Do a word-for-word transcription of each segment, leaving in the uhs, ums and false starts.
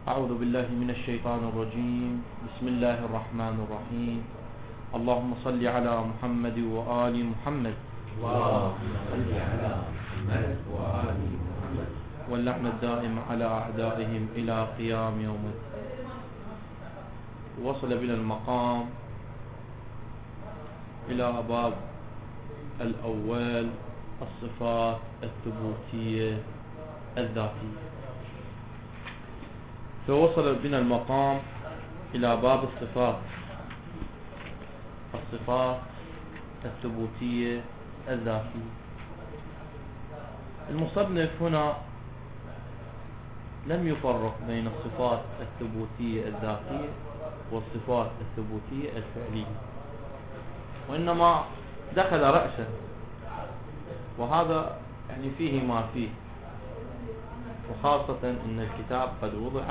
أعوذ بالله من الشيطان الرجيم. بسم الله الرحمن الرحيم. اللهم صل على محمد وآل محمد. اللهم صل على محمد وآل محمد. واللعن الدائم على أعدائهم إلى قيام يوم الدين. وصل بنا المقام إلى باب الأول، الصفات الثبوتية الذاتية. فوصل بنا المقام إلى باب الصفات الصفات الثبوتية الذاتية. المصنف هنا لم يفرق بين الصفات الثبوتية الذاتية والصفات الثبوتية الفعلية، وإنما دخل رأسا، وهذا يعني فيه ما فيه، وخاصة أن الكتاب قد وضع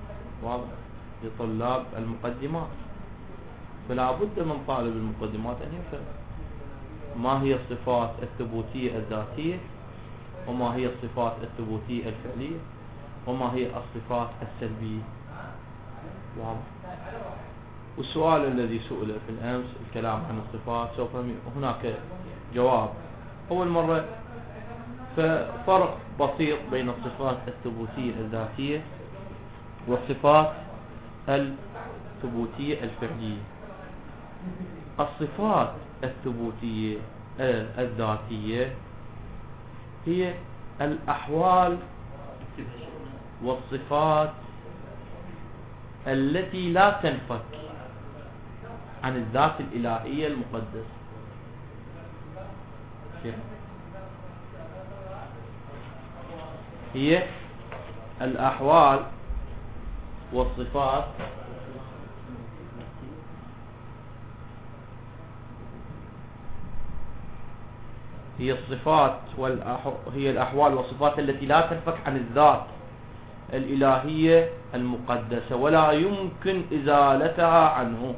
لطلاب المقدمات، فلا بد من طالب المقدمات أن يفهم ما هي الصفات الثبوتية الذاتية، وما هي الصفات الثبوتية الفعلية، وما هي الصفات السلبية. واضح. والسؤال الذي سئل في الأمس الكلام عن الصفات، سوف هناك جواب أول مرة. ففرق بسيط بين الصفات الثبوتية الذاتية والصفات الثبوتية الفعلية. الصفات الثبوتية الذاتية هي الأحوال والصفات التي لا تنفك عن الذات الإلهية المقدسة. هي الأحوال والصفات هي الصفات والأح... هي الأحوال والصفات التي لا تنفك عن الذات الإلهية المقدسة ولا يمكن إزالتها عنه.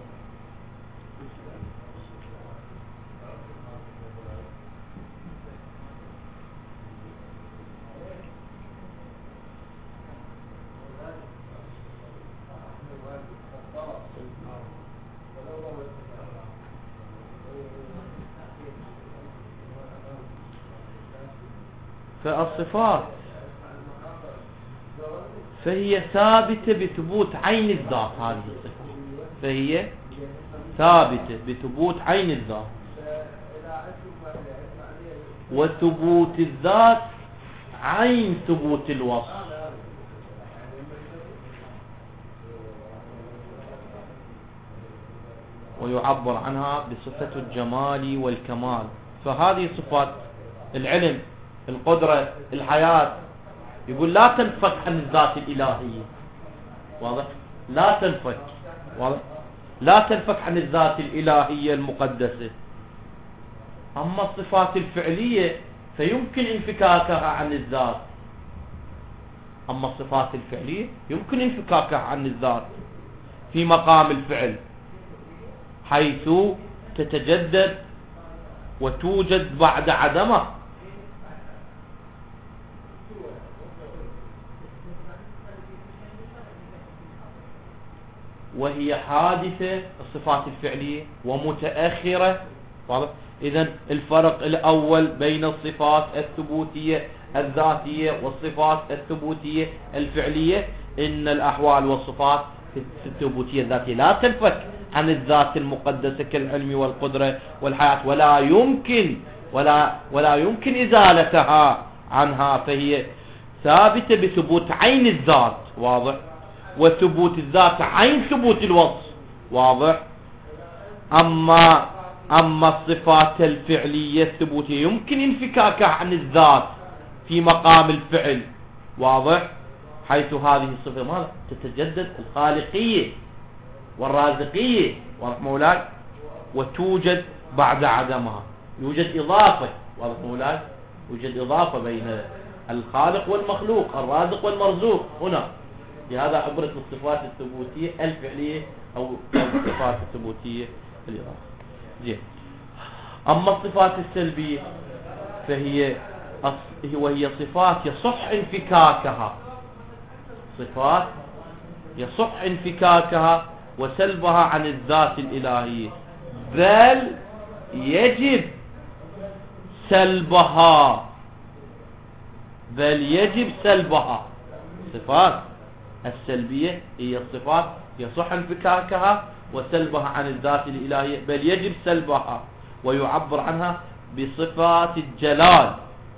فالصفات فهي ثابتة بثبوت عين الذات. هذه الصفات فهي ثابتة بثبوت عين الذات، وثبوت الذات عين ثبوت الوصف. ويعبر عنها بصفة الجمال والكمال. فهذه صفات العلم، القدرة، الحياة، يقول لا تنفك عن الذات الإلهية. واضح؟ لا تنفك. واضح؟ لا تنفك عن الذات الإلهية المقدسة. أما الصفات الفعلية فيمكن انفكاكها عن الذات. أما الصفات الفعلية يمكن انفكاكها عن الذات في مقام الفعل، حيث تتجدد وتوجد بعد عدمه. وهي حادثة الصفات الفعلية ومتأخرة. إذن الفرق الأول بين الصفات الثبوتية الذاتية والصفات الثبوتية الفعلية إن الأحوال والصفات الثبوتية الذاتية لا تنفك عن الذات المقدسة كالعلم والقدرة والحياة، ولا يمكن ولا ولا يمكن إزالتها عنها، فهي ثابتة بثبوت عين الذات. واضح؟ وثبوت الذات عين ثبوت الوصف. واضح؟ أما أما الصفات الفعلية الثبوتية يمكن انفكاكها عن الذات في مقام الفعل. واضح؟ حيث هذه الصفة ماذا؟ تتجدد الخالقية والرازقية. واضح مولاي؟ وتوجد بعد عدمها. يوجد إضافة. واضح مولاي؟ يوجد إضافة بين الخالق والمخلوق، الرازق والمرزوق. هنا بهذا عبرت الصفات الثبوتية الفعلية أو الصفات الثبوتية الإضافية. زين. أما الصفات السلبية فهي وهي صفات يصح انفكاكها، صفات يصح انفكاكها وسلبها عن الذات الإلهية، بل يجب سلبها بل يجب سلبها. الصفات السلبية هي الصفات يصح انفكاكها وسلبها عن الذات الإلهية، بل يجب سلبها، ويعبر عنها بصفات الجلال،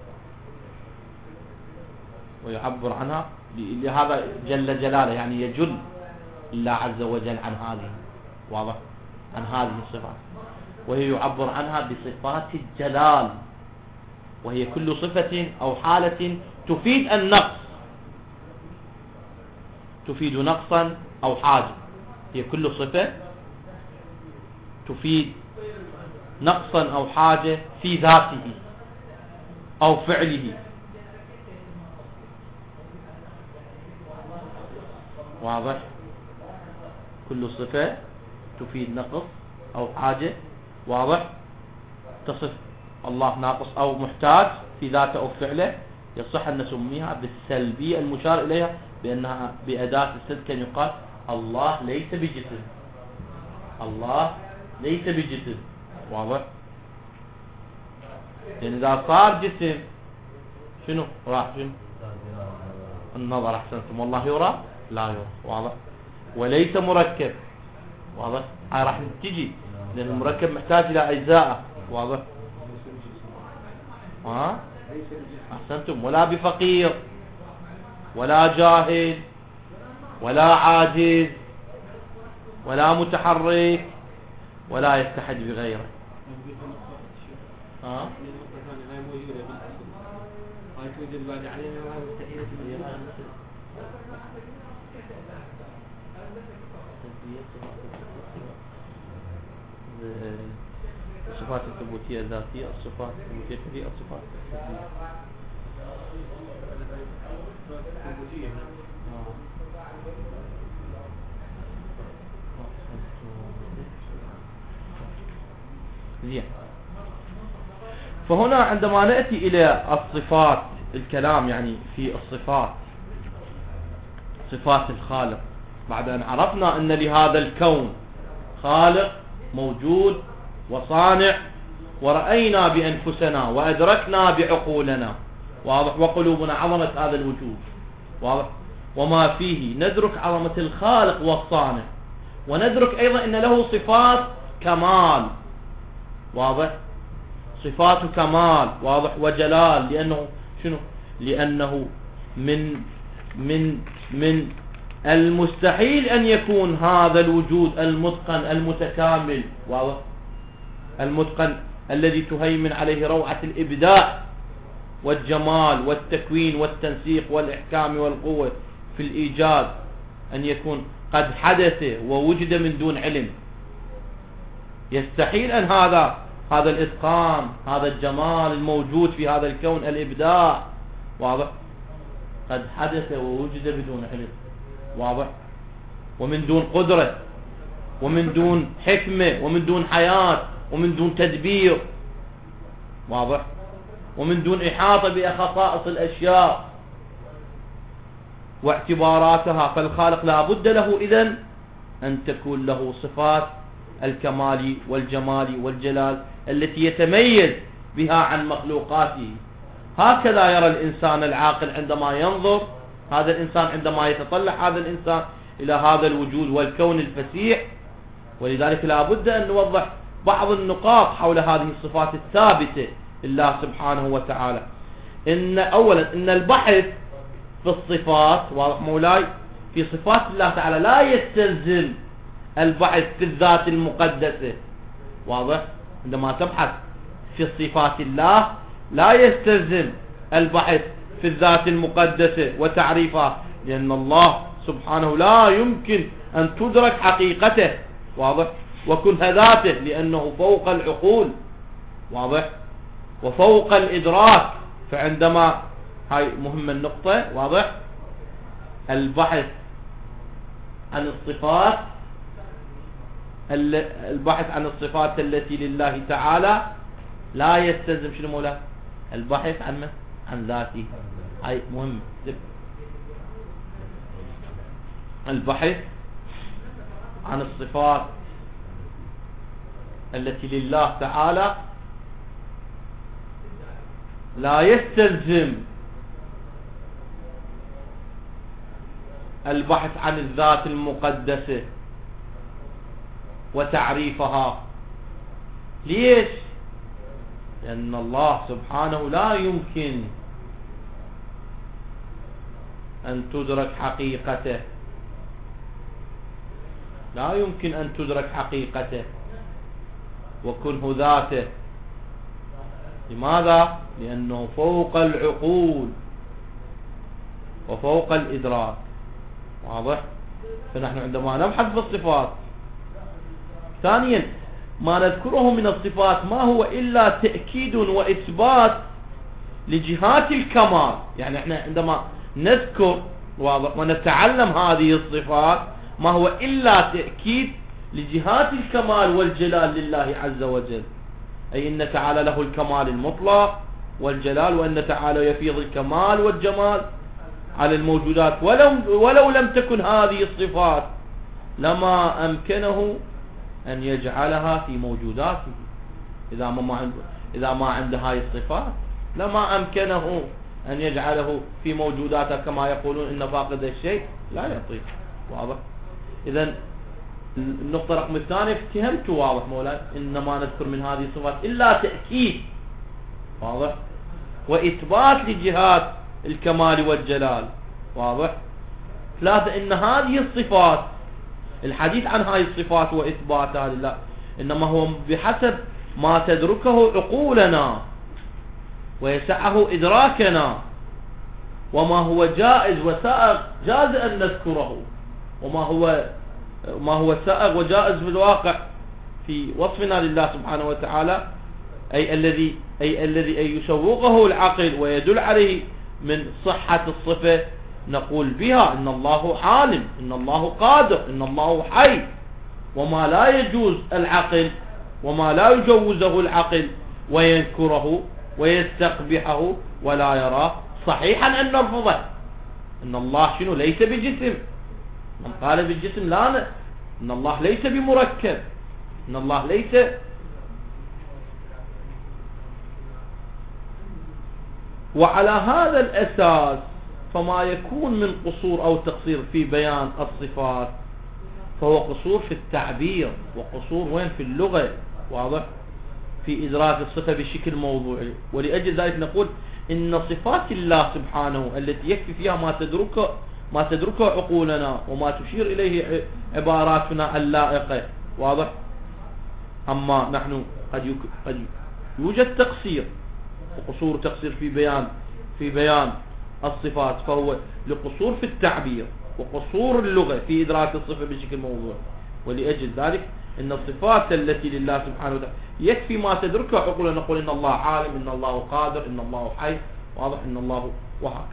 ويعبر عنها لهذا جل جلاله، يعني يجل الله عز وجل عن هذه، واضح، عن هذه الصفات، وهي يعبر عنها بصفات الجلال، وهي كل صفة أو حالة تفيد النقص، تفيد نقصا أو حاجة. هي كل صفة تفيد نقصا أو حاجة في ذاته أو فعله، واضح. كل صفة تفيد نقص أو حاجة، واضح، تصف الله ناقص أو محتاج في ذاته أو فعله، يصح أن نسميها بالسلبية المشار إليها بأنها بأداة السلب، كان يقال الله ليس بجسم، الله ليس بجسم، واضح. يعني إذا صار جسم شنو راح شنو النظر، أحسنتم، والله يرى لا يرى، واضح. وليس مركب، واضح، هاي راح تجي لأن المركب محتاج إلى أجزاء، واضح. ها أحسنتم. ولا بفقير ولا جاهل ولا عاجز ولا متحرك ولا يتحد بغيره. ها الصفات الثبوتية الذاتية، الصفات الثبوتية الفعلية، الصفات الثبوتية. زين. فهنا عندما نأتي إلى الصفات، الكلام يعني في الصفات، صفات الخالق، بعد أن عرفنا أن لهذا الكون خالق موجود وصانع، ورأينا بأنفسنا وأدركنا بعقولنا، واضح، وقلوبنا عظمة هذا الوجود، واضح، وما فيه، ندرك عظمة الخالق والصانع، وندرك أيضا أن له صفات كمال، واضح، صفات كمال، واضح، وجلال، لأنه شنو؟ لأنه من من من المستحيل أن يكون هذا الوجود المتقن المتكامل، واضح، المتقن الذي تهيمن عليه روعة الإبداع والجمال والتكوين والتنسيق والإحكام والقوة في الإيجاد، أن يكون قد حدث ووجد من دون علم. يستحيل أن هذا هذا الإتقان، هذا الجمال الموجود في هذا الكون، الإبداع، واضح، قد حدث ووجد بدون علم، واضح، ومن دون قدرة، ومن دون حكمة، ومن دون حياة، ومن دون تدبير، واضح، ومن دون إحاطة بخصائص الأشياء واعتباراتها. فالخالق لا بد له إذن أن تكون له صفات الكمال والجمال والجلال التي يتميز بها عن مخلوقاته. هكذا يرى الإنسان العاقل عندما ينظر، هذا الإنسان عندما يتطلع هذا الإنسان إلى هذا الوجود والكون الفسيح. ولذلك لا بد أن نوضح بعض النقاط حول هذه الصفات الثابتة لله سبحانه وتعالى. إن أولا إن البحث في الصفات، واضح مولاي، في صفات الله تعالى لا يستلزم البحث في الذات المقدسة، واضح. عندما تبحث في صفات الله لا يستلزم البحث في الذات المقدسة وتعريفها، لأن الله سبحانه لا يمكن أن تدرك حقيقته، واضح، وكنها ذاته، لأنه فوق العقول، واضح، وفوق الإدراك. فعندما هاي مهمة النقطة، واضح، البحث عن الصفات البحث عن الصفات التي لله تعالى لا يستلزم شنو مولا البحث عن من؟ عن ذاته. هاي مهم. البحث عن الصفات التي لله تعالى لا يستلزم البحث عن الذات المقدسة وتعريفها. ليش؟ لأن الله سبحانه لا يمكن أن تدرك حقيقته، لا يمكن أن تدرك حقيقته وكنه ذاته. لماذا؟ لأنه فوق العقول وفوق الإدراك. واضح؟ فنحن عندما نبحث في الصفات، ثانيا ما نذكره من الصفات ما هو إلا تأكيد وإثبات لجهات الكمال. يعني احنا عندما نذكر واضح ونتعلم هذه الصفات ما هو إلا تأكيد لجهات الكمال والجلال لله عز وجل، أي إن تعالى له الكمال المطلق والجلال، وأن تعالى يفيض الكمال والجمال على الموجودات. ولو, ولو لم تكن هذه الصفات لما أمكنه أن يجعلها في موجوداته. إذا ما عنده إذا ما عنده هذه الصفات لما أمكنه أن يجعله في موجوداته، كما يقولون إن فاقد الشيء لا يعطيه. واضح؟ إذن النقطة رقم الثانية افتهمت. واضح مولاي؟ إنما نذكر من هذه الصفات إلا تأكيد واضح وإثبات لجهات الكمال والجلال. واضح؟ ثلاثة، إن هذه الصفات، الحديث عن هذه الصفات وإثباتها لله إنما هو بحسب ما تدركه عقولنا ويسعه إدراكنا، وما هو جائز وسائغ جاز أن نذكره، وما هو ما هو سائغ وجائز في الواقع في وصفنا لله سبحانه وتعالى، أي الذي أي الذي أي يسوقه العقل ويدل عليه من صحة الصفة، نقول بها إن الله عالم، إن الله قادر، إن الله حي. وما لا يجوز العقل وما لا يجوزه العقل وينكره ويستقبحه ولا يراه صحيحا أن نرفضه. إن الله شنو؟ ليس بجسم. من قال بالجسم لا ن... إن الله ليس بمركب، إن الله ليس. وعلى هذا الأساس فما يكون من قصور أو تقصير في بيان الصفات فهو قصور في التعبير، وقصور وين؟ في اللغة. واضح؟ في إدراك الصفة بشكل موضوعي. ولأجل ذلك نقول إن صفات الله سبحانه التي يكفي فيها ما تدركه ما تدركه عقولنا وما تشير إليه عباراتنا اللائقة. واضح؟ أما نحن قد قد يوجد تقصير وقصور تقصير في بيان في بيان الصفات، فهو لقصور في التعبير وقصور اللغة في إدراك الصفة بشكل موضوعي. ولأجل ذلك إن الصفات التي لله سبحانه وتعالى يكفي ما تدركها عقولنا، نقول إن الله عالم، إن الله قادر، إن الله حي. واضح؟ إن الله وهكذا.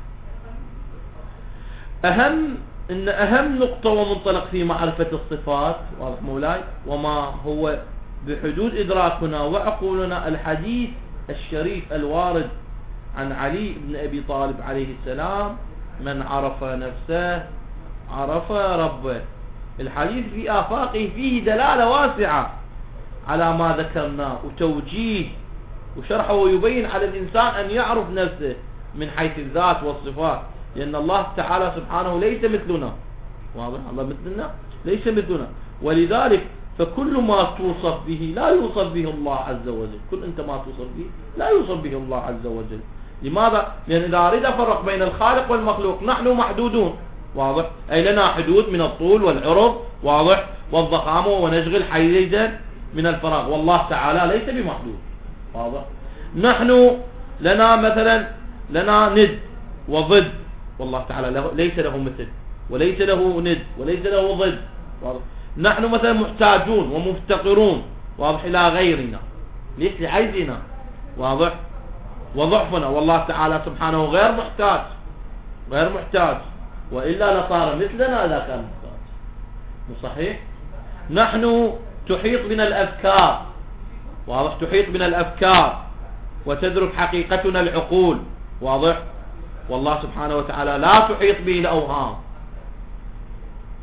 أهم إن أهم نقطة ومنطلق في معرفة الصفات، واضح مولاي، وما هو بحدود إدراكنا وعقولنا، الحديث الشريف الوارد عن علي بن أبي طالب عليه السلام: من عرف نفسه عرف ربه. الحديث في آفاقه فيه دلالة واسعة على ما ذكرناه وتوجيه وشرحه، ويبين على الإنسان أن يعرف نفسه من حيث الذات والصفات، لأن الله تعالى سبحانه ليس مثلنا. واضح؟ الله مثلنا ليس مثلنا، ولذلك فكل ما توصف به لا يوصف به الله عز وجل. كل أنت ما توصف به لا يوصف به الله عز وجل. لماذا؟ لأن إذا أريد أفرق بين الخالق والمخلوق نحن محدودون. واضح؟ أي لنا حدود من الطول والعرض، واضح، والضخامة، ونشغل حيزا من الفراغ، والله تعالى ليس بمحدود. واضح؟ نحن لنا مثلا لنا ند وضد، والله تعالى له ليس له مثل وليس له ند وليس له ضد. واضح؟ نحن مثلا محتاجون ومفتقرون، واضح، إلى غيرنا، ليس لعجزنا، واضح، وضعفنا، والله تعالى سبحانه غير محتاج غير محتاج وإلا لصار مثلنا إذا كان محتاج. مو صحيح؟ نحن تحيط بنا الأفكار، واضح، تحيط بنا الأفكار وتدرك حقيقتنا العقول، واضح، والله سبحانه وتعالى لا تحيط به الأوهام. واضح؟ إذن الصفات التي لله سبحانه وتعالى يكفي ما تدركه عقولنا وما تشير إليه عباراتنا، ويسعه إدراكنا، وما هو بحسب ما تدركه عقولنا ويسعه إدراكنا، وما هو جائز وسائغ جاز أن نذكره. واضح؟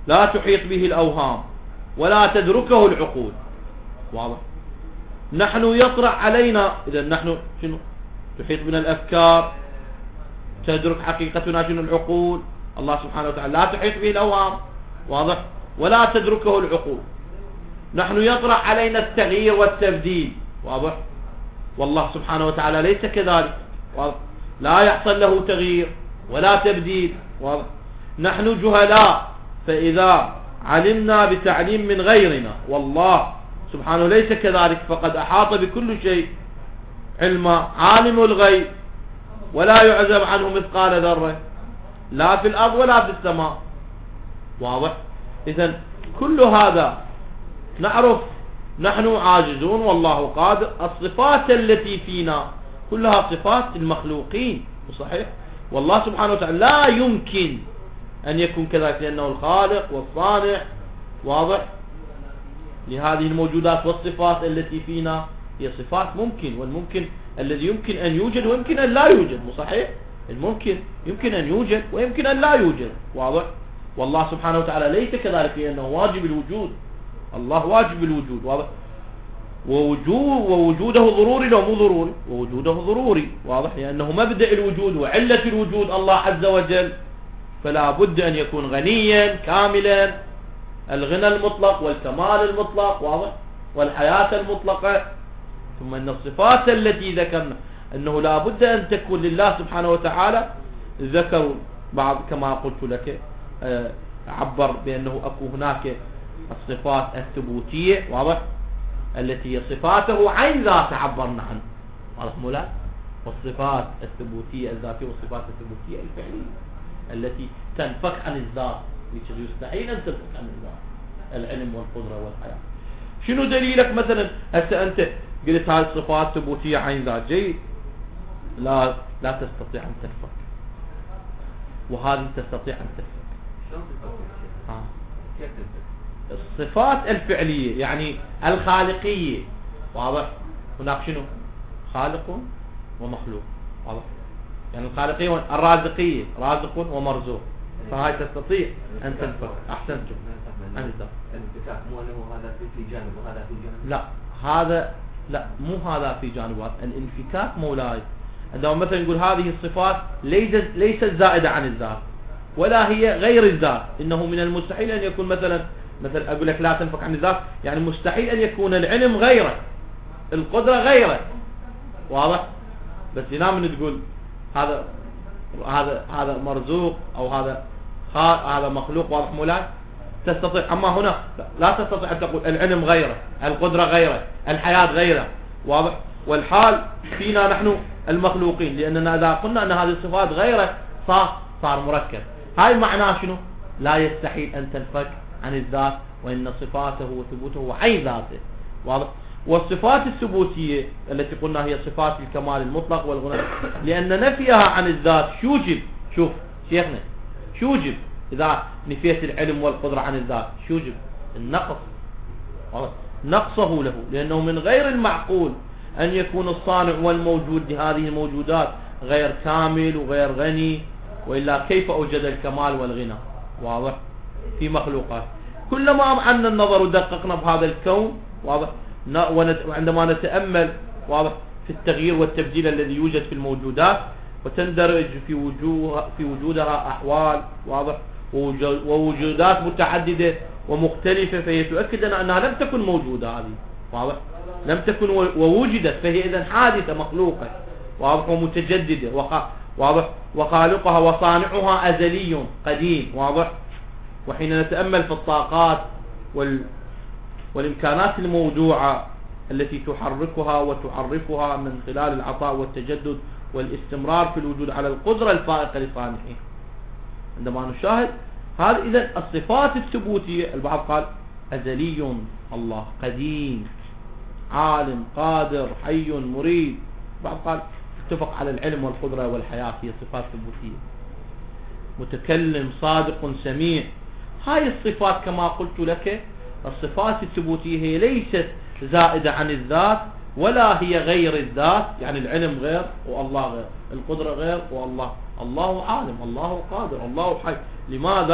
لا تحيط به الأوهام ولا تدركه العقول. واضح؟ نحن يطرح علينا، إذا نحن شنو؟ تحيط بنا الأفكار، تدرك حقيقتنا شنو؟ العقول. الله سبحانه وتعالى لا تحيط به الأوهام، واضح، ولا تدركه العقول. نحن يطرح علينا التغيير والتبديل، واضح، والله سبحانه وتعالى ليس كذلك، واضح، لا يحصل له تغيير ولا تبديل، واضح. نحن جهلاء، فإذا علمنا بتعليم من غيرنا، والله سبحانه ليس كذلك، فقد أحاط بكل شيء علما، عالم الغيب ولا يعزب عنه مثقال ذرة لا في الأرض ولا في السماء، واضح. إذن كل هذا نعرف نحن عاجزون والله قادر. الصفات التي فينا كلها صفات المخلوقين، صحيح، والله سبحانه وتعالى لا يمكن أن يكون كذلك، لأنه الخالق والصانع، واضح، لهذه الموجودات. والصفات التي فينا هي صفات ممكن، والممكن الذي يمكن أن يوجد ويمكن أن لا يوجد، صحيح، الممكن يمكن أن يوجد ويمكن أن لا يوجد، واضح. والله سبحانه وتعالى ليس كذلك، لأنه واجب الوجود، الله واجب الوجود، واضح. ووجود ووجوده ضروري لو مو ضروري، ووجوده ضروري، واضح، لأنه مبدأ الوجود وعلة الوجود الله عز وجل، فلا بد أن يكون غنيا كاملا، الغنى المطلق والكمال المطلق، واضح، والحياة المطلقة. ثم أن الصفات التي ذكرنا أنه لا بد أن تكون لله سبحانه وتعالى، ذكروا بعض كما قلت لك، عبر بأنه أكو هناك الصفات الثبوتية، واضح، التي هي صفاته عين ذات عبرنا عنه، واضح مولا، والصفات الثبوتية الذاتية والصفات الثبوتية الفعلية التي تنفك عن الذات، يستحيل أن تنفك عن الذات، العلم والقدرة والحياة. شنو دليلك مثلا؟ هسه أنت قلت هذه الصفات ثبوتية عين ذات، جيد، لا لا تستطيع أن تنفك، وهذه تستطيع أن تنفك. شلون تنفك؟ آه. كيف تنفك؟ الصفات الفعلية يعني الخالقية، واضح، هناك شنو؟ خالق ومخلوق، واضح، يعني الخالقية الرازقية، رازق ومرزوق، فهاي تستطيع أن تنفك. أحسنتم. الانفكاك مو أنه هذا في جانب وهذا في جانب، لا، هذا لا، مو هذا في جانب. الانفكاك مولاي عندما مثلا نقول هذه الصفات ليست ليست زائدة عن الذات ولا هي غير الذات، إنه من المستحيل أن يكون مثلا مثلا أقول لك لا تنفك عن الذات، يعني مستحيل أن يكون العلم غيره، القدرة غيره، واضح. بس هنا من تقول هذا هذا هذا مرزوق أو هذا هذا مخلوق، واضح مولاي، تستطيع. أما هنا لا تستطيع أن تقول العلم غيره، القدرة غيره، الحياة غيره، واضح. والحال فينا نحن المخلوقين، لأننا إذا قلنا أن هذه الصفات غيره صار صار مركب. هاي معناه شنو؟ لا يستحيل أن تنفك عن الذات، وإن صفاته وثبوته عين ذاته، واضح. والصفات الثبوتية التي قلنا هي صفات الكمال المطلق والغنى، لأن نفيها عن الذات شوجب، شوف شيخنا، شوجب إذا نفيت العلم والقدرة عن الذات شوجب النقص، نقصه له، لأنه من غير المعقول أن يكون الصانع والموجود لهذه الموجودات غير كامل وغير غني، وإلا كيف أوجد الكمال والغنى، واضح، في مخلوقات. كلما أمعنا النظر ودققنا بهذا الكون، واضح، وعندما نتأمل، واضح، في التغيير والتبديل الذي يوجد في الموجودات، وتندرج في وجوه في وجودها أحوال، واضح، ووجودات متعددة ومختلفة، فهي تؤكد لنا أنها لم تكن موجودة، هذه واضح، لم تكن ووجدت، فهي إذن حادثة مخلوقة، واضح، ومتجددة، واضح، وخالقها وصانعها أزلي قديم، واضح. وحين نتأمل في الطاقات وال والإمكانات الموضوعة التي تحركها وتعرفها من خلال العطاء والتجدد والاستمرار في الوجود على القدرة الفائقة لصانعه، عندما نشاهد هذا، إذن الصفات الثبوتية، البعض قال أزلي الله، قديم، عالم، قادر، حي، مريد، البعض قال اتفق على العلم والقدرة والحياة، هي صفات ثبوتية. متكلم، صادق، سميع، هاي الصفات كما قلت لك، الصفات الثبوتية هي ليست زائدة عن الذات ولا هي غير الذات، يعني العلم غير والله غير، القدرة غير والله، الله عالم، الله قادر، الله حي. لماذا؟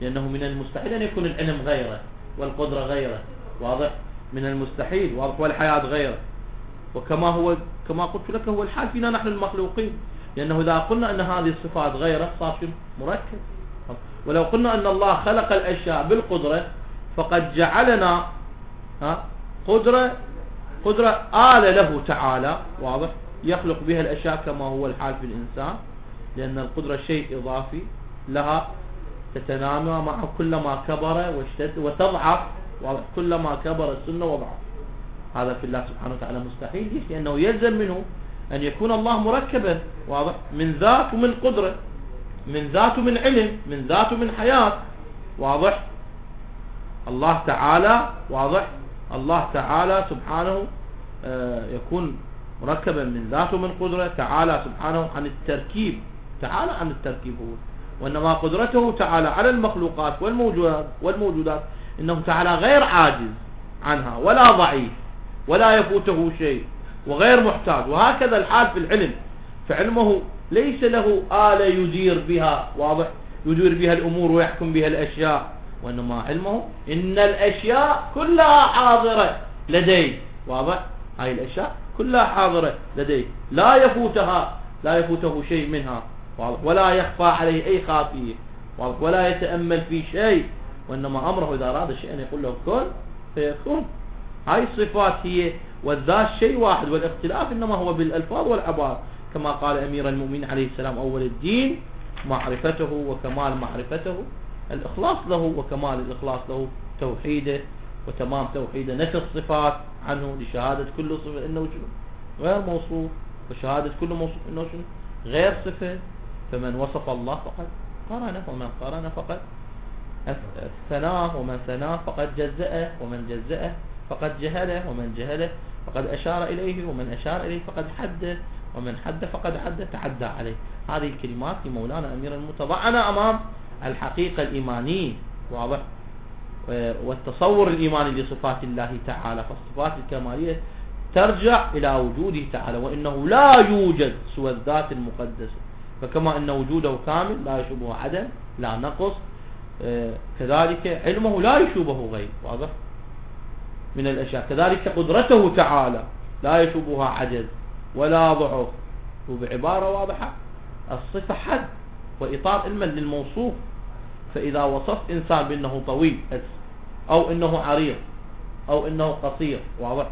لأنه من المستحيل أن يكون العلم غيره والقدرة غيره، واضح؟ من المستحيل، واضح؟ والحياة غيره. وكما هو كما قلت لك هو الحال فينا نحن المخلوقين، لأنه إذا قلنا أن هذه الصفات غيره صار مركب. ولو قلنا أن الله خلق الأشياء بالقدرة فقد جعلنا ها قدرة قدرة آلة له تعالى، واضح؟ يخلق بها الأشياء كما هو الحال في الإنسان، لأن القدرة شيء إضافي لها تتنامى مع كلما كبر واشتد وتضعف، واضح؟ كلما كبر السنة وضعف. هذا في الله سبحانه وتعالى مستحيل. ليش؟ لأنه يلزم منه أن يكون الله مركبا، واضح؟ من ذات ومن قدرة، من ذات ومن علم، من ذات ومن حياة، واضح؟ الله تعالى، واضح؟ الله تعالى سبحانه يكون مركبا من ذات ومن قدرة، تعالى سبحانه عن التركيب، تعالى عن التركيب هو، وإنما قدرته تعالى على المخلوقات والموجودات والموجودات إنه تعالى غير عاجز عنها ولا ضعيف ولا يفوته شيء وغير محتاج. وهكذا الحال في العلم، فعلمه ليس له آلة يدير بها، واضح؟ يدير بها الأمور ويحكم بها الأشياء، وإنما علمه إن الأشياء كلها حاضرة لديه، واضح؟ هاي الأشياء كلها حاضرة لديه، لا يفوتها لا يفوته شيء منها، واضح؟ ولا يخفى عليه أي خافية، واضح؟ ولا يتأمل في شيء، وإنما أمره إذا أراد شيئا يقول له كن فيكون. هاي الصفات هي، والذات شيء واحد، والاختلاف إنما هو بالألفاظ والعبارة، كما قال أمير المؤمنين عليه السلام: أول الدين معرفته، وكمال معرفته الإخلاص له، وكمال الإخلاص له توحيده، وتمام توحيده نفي الصفات عنه لشهادة كل صفة إنه غير موصوف، وشهادة كل موصوف إنه غير صفة. فمن وصف الله فقد قرن، ومن قرن فقد ثناه، ومن ثناه فقد جزأه، ومن جزأه فقد جهله، ومن جهله فقد أشار إليه، ومن أشار إليه فقد حده، ومن حد فقد عد تعدى عليه. هذه الكلمات لمولانا أمير المتضعنة أمام الحقيقة الإيمانية، واضح؟ والتصور الإيماني لصفات الله تعالى. فالصفات الكمالية ترجع إلى وجوده تعالى، وإنه لا يوجد سوى الذات المقدسة، فكما أن وجوده كامل لا يشوبه عدم لا نقص، كذلك علمه لا يشوبه غير، واضح؟ من الأشياء. كذلك قدرته تعالى لا يشوبها عجز ولا ضعف. وبعبارة واضحة الصفة حد وإطار علما للموصوف. فإذا وصفت إنسان بأنه طويل أو أنه عريض أو أنه قصير، واضح؟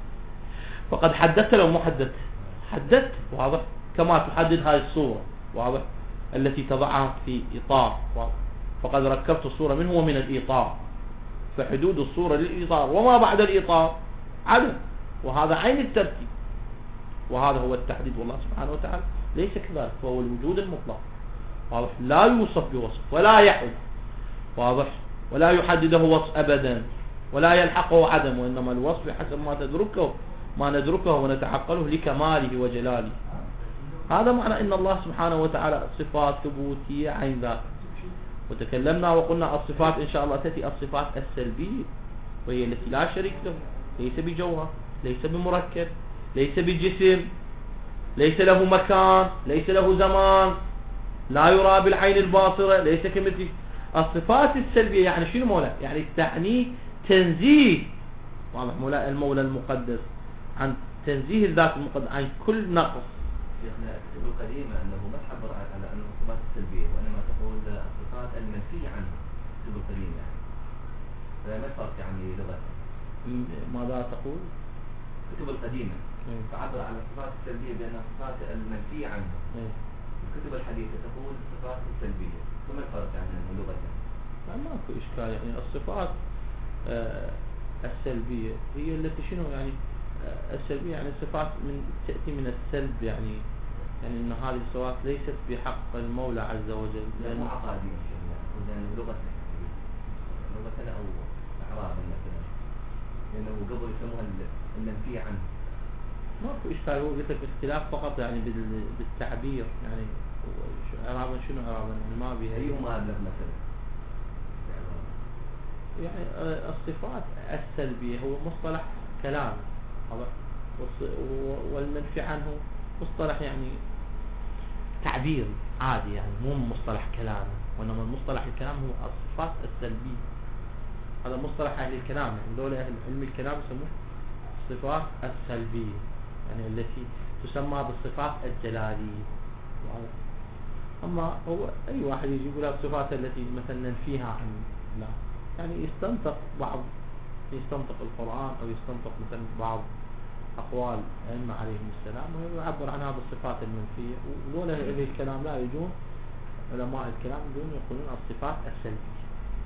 فقد حددت لو محددت حددت، واضح؟ كما تحدد هذه الصورة، واضح؟ التي تضعها في إطار، واضح؟ فقد ركبت الصورة منه ومن الإطار، فحدود الصورة للإطار وما بعد الإطار عدم، وهذا عين الترتيب، وهذا هو التحديد. والله سبحانه وتعالى ليس كذلك، فهو الوجود المطلق، واضح؟ لا يوصف بوصف ولا يحد، واضح؟ ولا يحدده وصف أبدا ولا يلحقه عدم، وإنما الوصف حسب ما تدركه ما ندركه ونتعقله لكماله وجلاله. هذا معنى إن الله سبحانه وتعالى صفات ثبوتية عين ذات. وتكلمنا وقلنا الصفات إن شاء الله تأتي الصفات السلبية، وهي التي لا شريك له، ليس بجوهر، ليس بمركب، ليس بجسم، ليس له مكان، ليس له زمان، لا يرى بالعين الباصرة، ليس كمثل. الصفات السلبية يعني شنو مولا؟ يعني تعني تنزيه، واضح؟ مولا المولى المقدس عن تنزيه الذات المقدس عن كل نقص. شيخنا الكتب القديمة أنه ما تعبر على أنه الصفات السلبية، وإنما تقول الصفات المنفية عنه الكتب القديمة، يعني فما الفرق يعني لغة؟ ماذا تقول؟ الكتب القديمة تعبر على الصفات السلبية بأنها الصفات المنفية عنه. الكتب الحديثة تقول الصفات السلبية، فما الفرق يعني لغة؟ ما في إشكال. يعني الصفات آه السلبية هي التي شنو يعني آه السلبية، يعني الصفات من تأتي من السلب، يعني يعني أن هذه الصفات ليست بحق المولى عز وجل. لأنه عقادية لأنه لغة لغة أو أعراب مثلا، لأنه قبل يسموها المنفية عنه. ما في إشكال، هو قلت لك اختلاف فقط يعني بالتعبير، يعني إعرابا شنو إعرابا يعني ما بها أيهما أبلغ مثلا؟ يعني الصفات السلبية هو مصطلح كلام، والمنفي عنه مصطلح يعني تعبير عادي، يعني مو مصطلح كلام. وإنما المصطلح الكلام هو الصفات السلبية. هذا مصطلح أهل الكلام، يعني دول أهل علم الكلام يسموه الصفات السلبية، يعني التي تسمى بالصفات الجلالية. أما هو أي واحد يجي يقول الصفات التي مثلا ننفيها عن الله، يعني يستنطق بعض، يستنطق القرآن أو يستنطق مثلا بعض أقوال الأئمة عليهم السلام ويعبر عنها بالصفات المنفية. ودول أهل الكلام لا يجون، علماء الكلام يجون يقولون الصفات السلبية.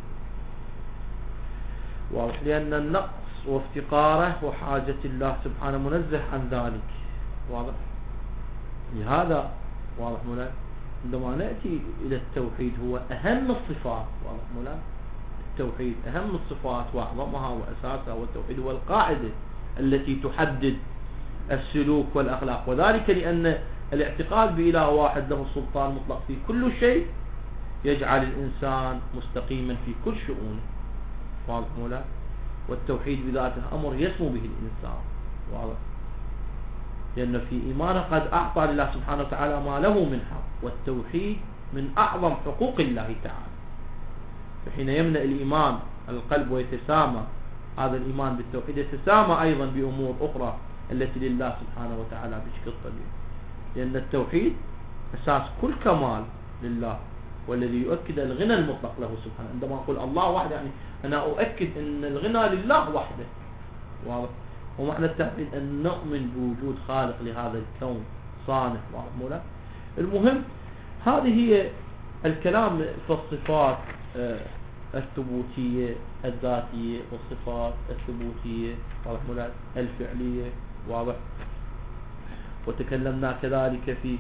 واضح، لأن النقص وافتقاره وحاجة الله سبحانه منزه عن ذلك. واضح، لهذا واضح مولانا عندما نأتي إلى التوحيد هو أهم الصفات. واضح مولانا، التوحيد أهم الصفات وأعظمها وأساسها، والتوحيد هو القاعدة التي تحدد السلوك والأخلاق، وذلك لأن الاعتقاد بإله واحد له السلطان المطلق في كل شيء يجعل الإنسان مستقيما في كل شؤونه. واضح مولانا، والتوحيد بذاته أمر يسمو به الإنسان. واضح، لأن في إيمانه قد أعطى لله سبحانه وتعالى ما له من حق، والتوحيد من أعظم حقوق الله تعالى. فحين يملأ الإيمان القلب ويتسامى هذا الإيمان بالتوحيد، يتسامى أيضا بأمور أخرى التي لله سبحانه وتعالى بشكل طبيعي، لأن التوحيد أساس كل كمال لله، والذي يؤكد الغنى المطلق له سبحانه. عندما أقول الله واحد يعني أنا أؤكد أن الغنى لله وحده. واضح، ومعنى التوحيد أن نؤمن بوجود خالق لهذا الكون صانع. واضح مولا. المهم هذه هي الكلام في الصفات الثبوتية الذاتية والصفات الثبوتية واضح مولا الفعلية. واضح، وتكلمنا كذلك في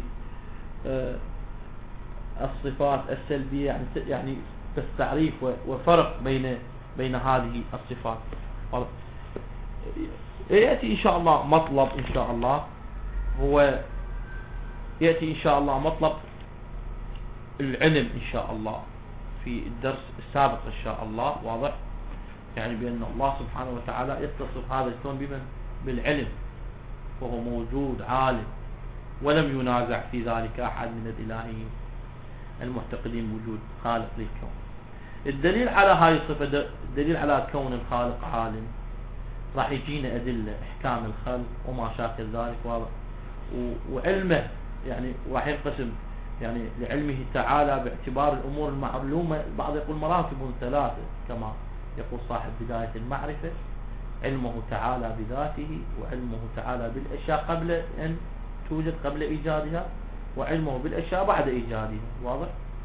الصفات السلبية، يعني يعني تستعريف وفرق بين بين هذه الصفات. واضح، يأتي إن شاء الله مطلب إن شاء الله هو يأتي إن شاء الله مطلب العلم إن شاء الله في الدرس السابق إن شاء الله. واضح، يعني بأن الله سبحانه وتعالى يتصف هذا الكون بمن؟ بالعلم، وهو موجود عالم ولم ينازع في ذلك أحد من الإلهيين المعتقدين بوجود خالق للكون. الدليل على هاي الصفة، الدليل على كون الخالق عالم، راح يجينا أدلة إحكام الخلق وما شاكل ذلك. واضح، وعلمه يعني راح ينقسم يعني لعلمه تعالى باعتبار الأمور المعلومة. بعض يقول مراتب ثلاثة كما يقول صاحب بداية المعرفة: علمه تعالى بذاته، وعلمه تعالى بالأشياء قبل أن توجد قبل إيجادها، وعلمه بالأشياء بعد إيجادها. واضح،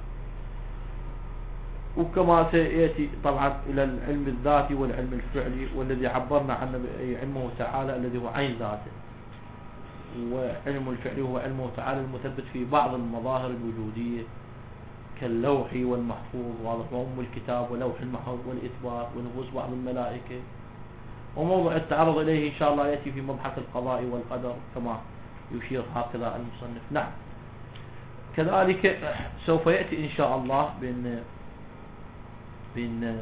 وكما سيأتي طبعا إلى العلم الذاتي والعلم الفعلي، والذي عبرنا عنه علمه تعالى الذي هو عين ذاته، وعلم الفعلي هو علمه تعالى المثبت في بعض المظاهر الوجودية كاللوح والمحفوظ. واضح، وأم الكتاب ولوح المحفوظ والإثبات ونفوس بعض الملائكة. وموضوع التعرض إليه إن شاء الله يأتي في مبحث القضاء والقدر كما يشير هكذا المصنف. نعم، كذلك سوف يأتي إن شاء الله بأن بأن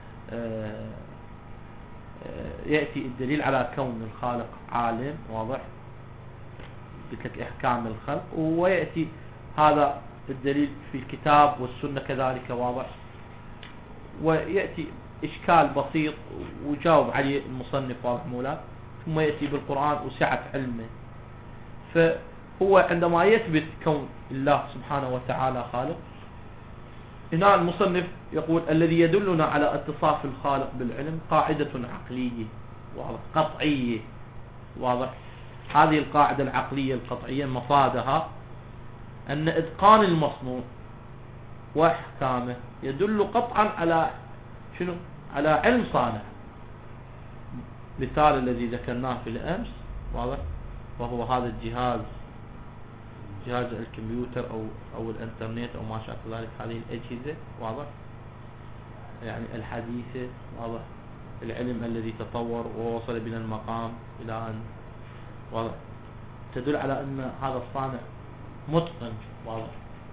يأتي الدليل على كون الخالق عالم. واضح، قلت لك إحكام الخلق، ويأتي هذا الدليل في الكتاب والسنة كذلك. واضح، ويأتي إشكال بسيط وجاوب عليه المصنف واضح مولا، ثم يأتي بالقرآن وسعة علمه. فهو عندما يثبت كون الله سبحانه وتعالى خالق، هنا المصنف يقول الذي يدلنا على اتصاف الخالق بالعلم قاعدة عقلية واضح قطعية. واضح، هذه القاعدة العقلية القطعية مفادها أن إتقان المصنوع وأحكامه يدل قطعا على شنو؟ على علم صانع. مثال الذي ذكرناه في الأمس. واضح، وهو هذا الجهاز، جهاز الكمبيوتر أو أو الإنترنت أو ما شابه ذلك، هذه الأجهزة. واضح، يعني الحديثة. واضح، العلم الذي تطور ووصل بنا المقام إلى أن واضح تدل على أن هذا الصانع متقن. واضح،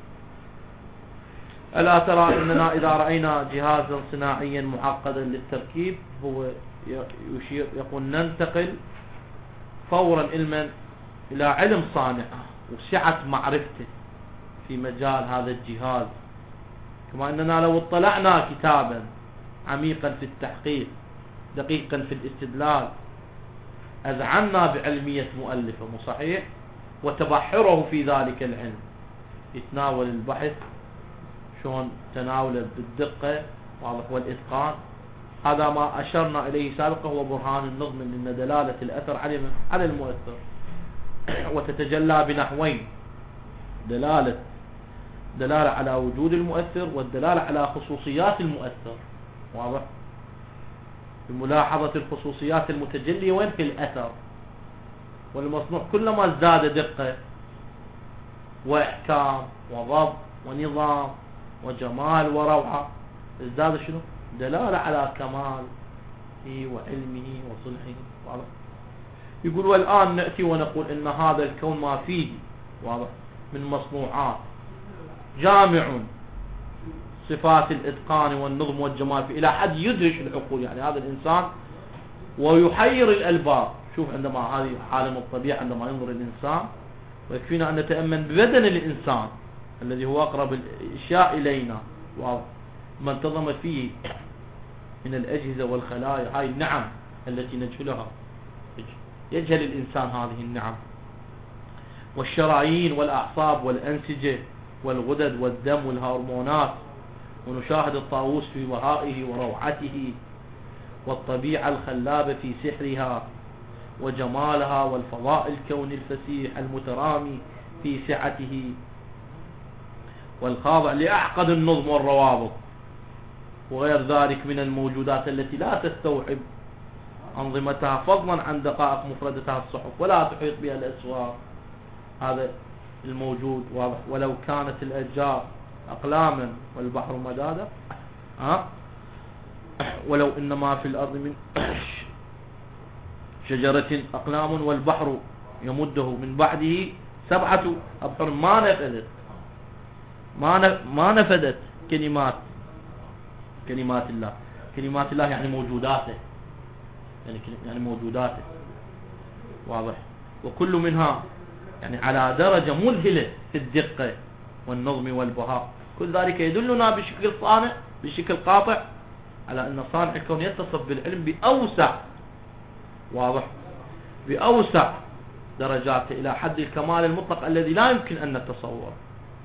ألا ترى أننا إذا رأينا جهازا صناعيا معقدا للتركيب هو يشير يقول ننتقل فورا علما إلى علم صانعه وسعة معرفته في مجال هذا الجهاز كما أننا لو اطلعنا كتابا عميقا في التحقيق دقيقا في الاستدلال أذعنا بعلمية مؤلفه، مو صحيح؟ وتبحره في ذلك العلم، يتناول البحث شلون تناوله بالدقة والإتقان. هذا ما أشرنا إليه سابقا، هو برهان النظم أن دلالة الأثر على المؤثر وتتجلى بنحوين: دلالة دلالة على وجود المؤثر، والدلالة على خصوصيات المؤثر. واضح؟ بملاحظة الخصوصيات المتجلية وين في الأثر، والمصنوع كلما ازداد دقة وإحكام وضبط ونظام وجمال وروعة ازداد شنو؟ دلالة على كمال وعلمه وصنعه. واضح؟ يقول: والآن نأتي ونقول إن هذا الكون ما فيه واضح من مصنوعات جامع صفات الإتقان والنظم والجمال إلى حد يدهش العقول، يعني هذا الإنسان ويحير الألباب. شوف عندما هذه عالم الطبيعة عندما ينظر الإنسان، ويكفينا أن نتأمن ببدن الإنسان الذي هو أقرب الأشياء إلينا وما انتظم فيه من الأجهزة والخلايا، هاي النعم التي نجهلها، يجهل الإنسان هذه النعم، والشرايين والأعصاب والأنسجة والغدد والدم والهرمونات، ونشاهد الطاووس في بهائه وروعته، والطبيعة الخلابة في سحرها وجمالها، والفضاء الكوني الفسيح المترامي في سعته، والخاضع لأعقد النظم والروابط، وغير ذلك من الموجودات التي لا تستوعب أنظمتها فضلا عن دقائق مفردتها الصحف ولا تحيط بها الأسوار. هذا الموجود واضح. ولو كانت الأشجار أقلاما والبحر مدادا، ها ولو إنما في الأرض من شجرة أقلام والبحر يمده من بعده سبعة أبحر ما نفدت ما ما نفدت كلمات كلمات الله. كلمات الله يعني موجوداته، يعني يعني موجوداته. واضح. وكل منها يعني على درجة مذهلة في الدقة والنظم والبهاء. كل ذلك يدلنا بشكل صانع بشكل قاطع على أن صانع الكون يتصف بالعلم بأوسع واضح بأوسع درجاته إلى حد الكمال المطلق الذي لا يمكن أن نتصوره.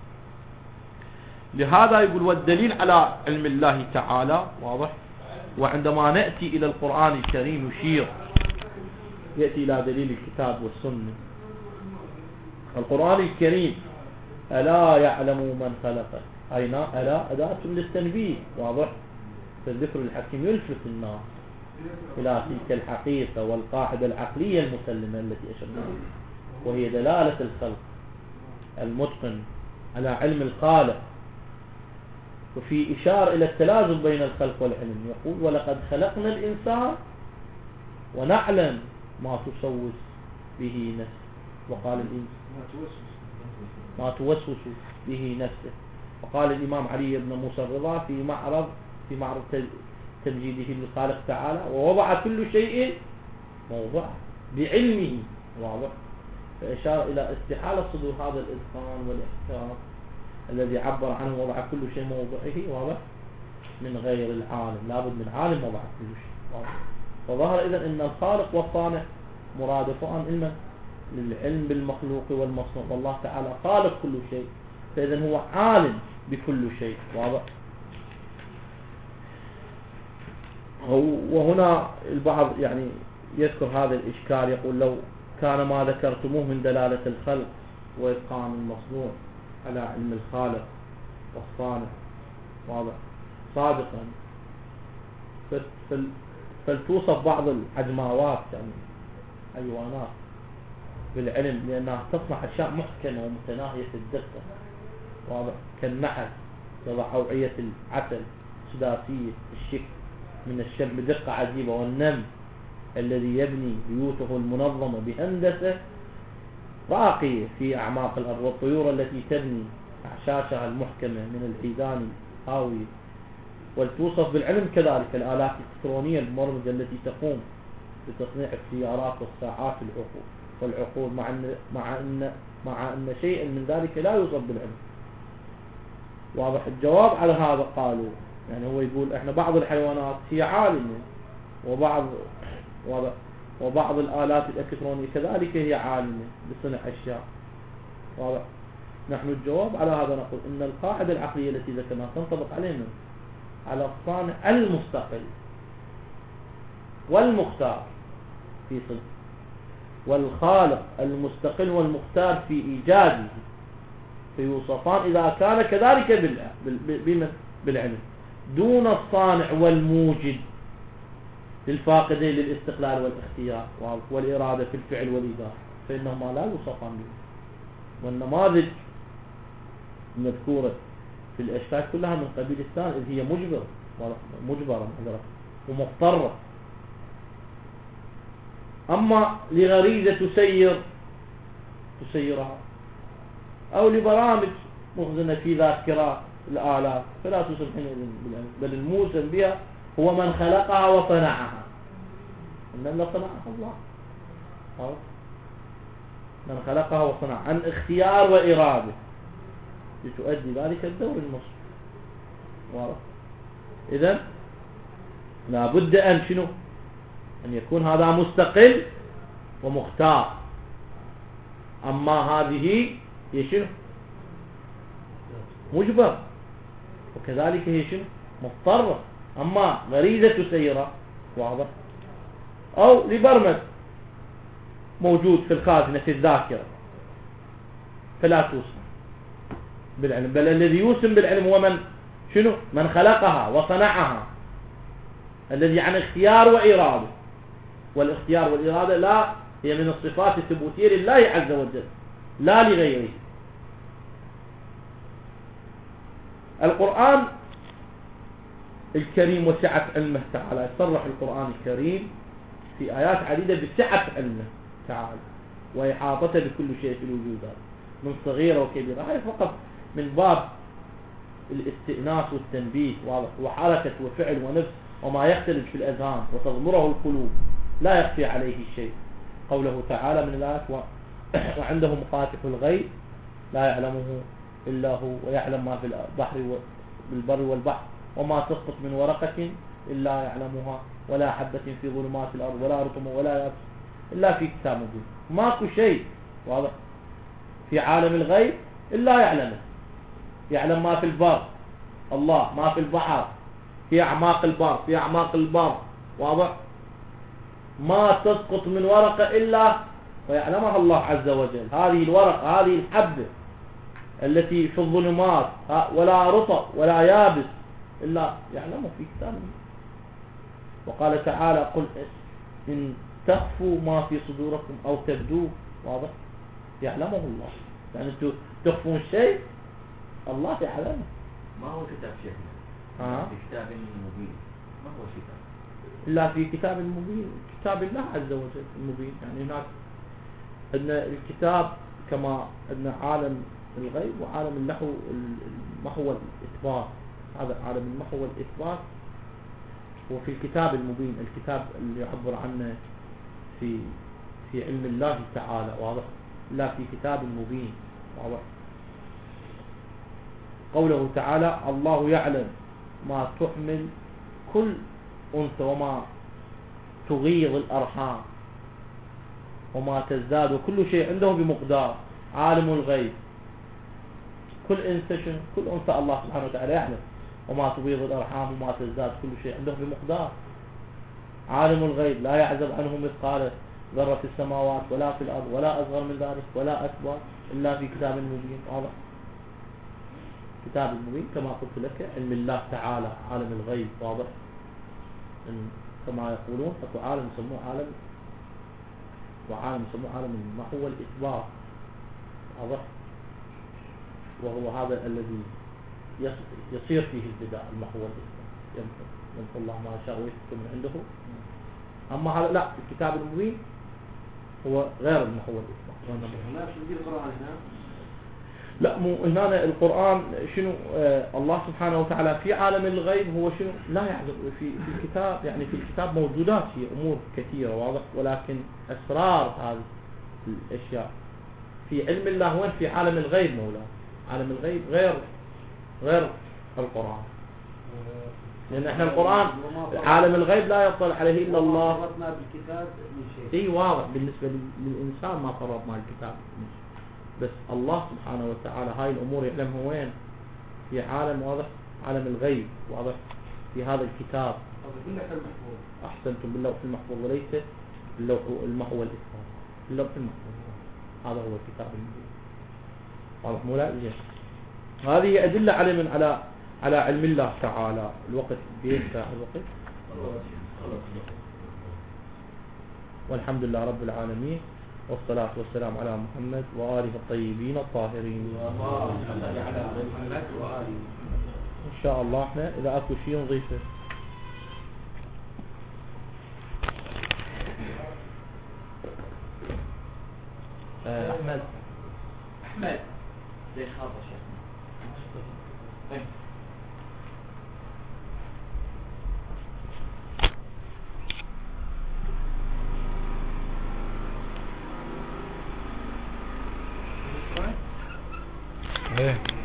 لهذا يقول: والدليل على علم الله تعالى واضح. وعندما نأتي إلى القرآن الكريم يشير يأتي إلى دليل الكتاب والسنة. القرآن الكريم: ألا يعلم من خلقه، أين ألا أداة للتنبيه واضح. فالذكر الحكيم يلفت الناس إلى تلك الحقيقة والقاعدة العقلية المسلمة التي أشرنا، وهي دلالة الخلق المتقن على علم الخالق. وفي إشارة إلى التلازم بين الخلق والعلم، يقول: ولقد خلقنا الإنسان ونعلم ما توسوس به نفسه. وقال الإنسان ما توسوس به نفسه. وقال الإمام علي بن موسى الرضا في معرض في معرض تمجيده للخالق تعالى: ووضع كل شيء موضعه بعلمه. واضح. فإشار إلى استحالة صدور هذا الإتقان والإحكام الذي عبر عنه وضع كل شيء موضعه واضح من غير العالم. لابد من عالم وضع كل شيء واضح. فظهر إذن أن الخالق والصانع مرادفان علما للعلم بالمخلوق والمصنوع، والله تعالى خالق كل شيء، فإذن هو عالم بكل شيء واضح. وهنا البعض يعني يذكر هذا الإشكال، يقول: لو كان ما ذكرتموه من دلالة الخلق وإتقان المصنوع على علم الخالق والصانع واضح صادقا، فلتوصف بعض العجماوات يعني حيوانات بالعلم لأنها تصنع أشياء محكمة ومتناهية الدقة واضح، كالنحل يضع أوعية العسل سداسية الشكل من الشب بدقة عجيبة، والنمل الذي يبني بيوته المنظمة بهندسة راقية في أعماق الأرض، والطيور التي تبني أعشاشها المحكمة من الحيدان الهاوية. ولتوصف بالعلم كذلك الآلات الإلكترونية المبرمجة التي تقوم بتصنيع السيارات والساعات العقول والعقول، مع أن مع أن مع أن شيئا من ذلك لا يوصف بالعلم. واضح. الجواب على هذا قالوا يعني هو يقول احنا بعض الحيوانات هي عالمة، وبعض واضح، وبعض الآلات الإلكترونية كذلك هي عالمة بصنع أشياء، واضح. نحن الجواب على هذا نقول إن القاعدة العقلية التي ذكرناها تنطبق علينا على الصانع المستقل والمختار في صنع، والخالق المستقل والمختار في إيجاده، فيوصفان إذا كان كذلك بالعلم، دون الصانع والموجد للفاقدين للاستقلال والاختيار والإرادة في الفعل والإيجاد، فإنهما لا يوصفان به. والنماذج المذكورة في الأشكال كلها من قبيل الثاني، إذ هي مجبرة مجبرة ومضطرة. أما لغريزة تسير تسيرها، أو لبرامج مخزنة في ذاكرة الآلات، فلا توصف حينئذ بالعلم، بل الموسم بها هو من خلقها وصنعها. إنما صنعها الله، من خلقها وصنعها عن اختيار وإرادة لتؤدي ذلك الدور المصر. واضح. إذن لابد أن شنو أن يكون هذا مستقل ومختار. أما هذه هي شنو مجبر، وكذلك هي شنو مضطرة. أما غريزة تسيرها واضح، أو لبرمج موجود في الخازنة في الذاكرة، فلا توسم بالعلم، بل الذي يوسم بالعلم هو من شنو من خلقها وصنعها، الذي عن اختيار وإرادة. والاختيار والإرادة لا هي من الصفات الثبوتية لله عز وجل لا لغيره. القرآن الكريم وسعة علمه تعالى، يصرح القرآن الكريم في آيات عديدة بسعة علمه تعالى وإحاطته بكل شيء في الوجودات من صغيرة وكبيرة. هذا فقط من باب الاستئناس والتنبيه، واضح. وحركة وفعل ونفس وما يختلف في الأذهان وتغمره القلوب لا يخفي عليه شيء. قوله تعالى من الآيات وعنده مفاتح الغيب لا يعلمه إلا هو ويعلم ما في البحر والبر والبحر وما تسقط من ورقة إلا يعلمها ولا حبة في ظلمات الأرض ولا رطب ولا يابس إلا في كتاب مبين. ماكو شيء واضح في عالم الغيب إلا يعلمه. يعلم ما في البر الله، ما في البحر، في أعماق البر، في أعماق البر، واضح. ما تسقط من ورقة إلا ويعلمها الله عز وجل. هذه الورقة، هذه الحبة التي في الظلمات، ولا رطب ولا يابس إلا يعلمه في كتابه. وقال تعالى قل إن تخفوا ما في صدوركم أو تبدوه، واضح، يعلمه الله. يعني أنتم تخفون شيء الله يعلمه. ما هو كتاب شيخنا؟ آه. في كتاب مبين. ما هو كتاب إلا في كتاب مبين، كتاب الله عز وجل المبين. يعني هناك أن الكتاب كما أن عالم الغيب وعالم النحو المحو والإثبات. هذا عالم المحو والإثبات وفي الكتاب المبين، الكتاب اللي يعبر عنه في في علم الله تعالى، واضح. لا في كتاب مبين، واضح. قوله تعالى الله يعلم ما تحمل كل أنثى وما تغيظ الأرحام وما تزداد وكل شيء عنده بمقدار. عالم الغيب كل أنثى كل أنثى الله سبحانه وتعالى يعلم، وما تغيظ الأرحام وما تزداد كل شيء عنده بمقدار. عالم الغيب لا يعزب عنه مثقال ذرة في السماوات ولا في الأرض ولا أصغر من ذلك ولا أكبر إلا في كتاب مبين، واضح. كتاب المبين كما قلت لك علم الله تعالى عالم الغيب، واضح. كما يقولون أكو عالم يسموه عالم، وعالم يسموه عالم المحو والإثبات، واضح. وهو هذا الذي يصير فيه البداء المحو والإثبات، يمحو الله ما شاء ويثبت من عنده. أما هذا لا، الكتاب المبين هو غير المحو والإثبات. لا، مو هنا القرآن شنو آه الله سبحانه وتعالى في عالم الغيب هو شنو لا يعلم. في في الكتاب يعني في الكتاب موجودات هي أمور كثيرة، واضح. ولكن أسرار هذه الأشياء في علم الله وين في عالم الغيب مولاه. عالم الغيب غير غير القرآن، لأن احنا القرآن عالم الغيب لا يطلع عليه إلا الله. فرطنا بالكتاب من شيء. اي واضح بالنسبة للإنسان ما فرطنا الكتاب، بس الله سبحانه وتعالى هاي الأمور يعلمها وين؟ في عالم واضح، عالم الغيب واضح في هذا الكتاب. أحسنتم، باللوح المحفوظ وليس باللوح المحو والإسلام، باللوح المحفوظ هذا هو الكتاب المبين. واضح مو لا؟ هذه أدلة على من على على علم الله تعالى. الوقت بيسع الوقت، والحمد لله رب العالمين، والصلاة والسلام على محمد وآله الطيبين الطاهرين. إن شاء الله احنا إذا أكو شيء نضيفه. أحمد أحمد زي خاطر شيخنا. ايه